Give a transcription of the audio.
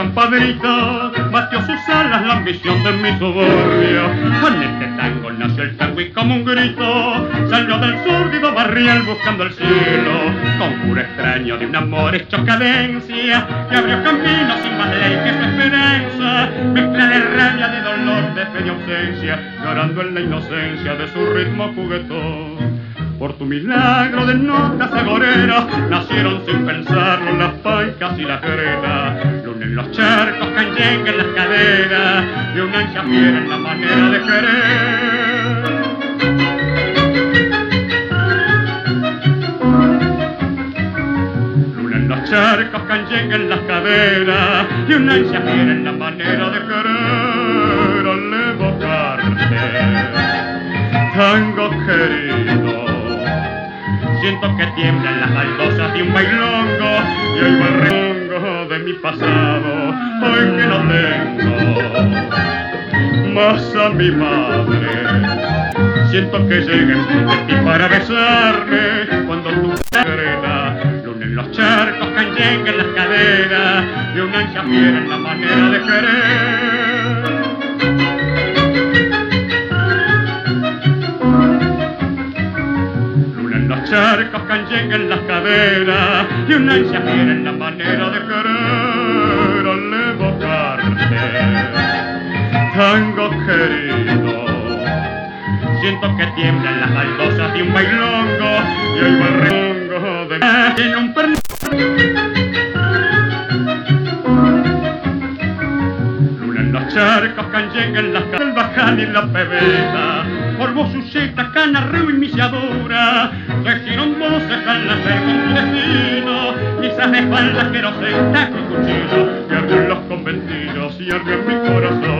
compadrito, batió sus alas la ambición de mi suburbio. Con este tango nació el tango y como un grito salió del sórdido barrial buscando el cielo. Conjuro extraño de un amor hecho cadencia que abrió camino sin más ley que su esperanza. Mezcla de rabia, de dolor, de fe y ausencia, llorando en la inocencia de su ritmo juguetón. Por tu milagro de notas agoreras nacieron sin pensarlo las paicas y las grenas. Luna en los charcos, canyengue en las caderas y una ansia fiera en la manera de querer. Luna en los charcos, canyengue en las caderas y una ansia fiera en la manera de querer. Al evocarte, tango querido, siento que tiemblan las baldosas de un bailongo y hoy va el repongo de mi pasado, hoy que no tengo más a mi madre. Siento que lleguen de ti para besarme cuando tú serena. Luna en los charcos, canyengue en las caderas y una ansia fiera en la manera de querer. Charcos, canyengue en las caderas y una ansia fiera en la manera de querer. Al evocarte, tango querido, siento que tiemblan las baldosas de un bailongo y hoy va el repongo de en un Luna en los charcos, canyengue en las caderas, el bajal y la pebeta, polvo, suceta, cana, río y misiadura, tejieron voces al nacer con tu destino, misas de espaldas que no se taco y cuchillo, y ardió en los conventillos y ardió en mi corazón.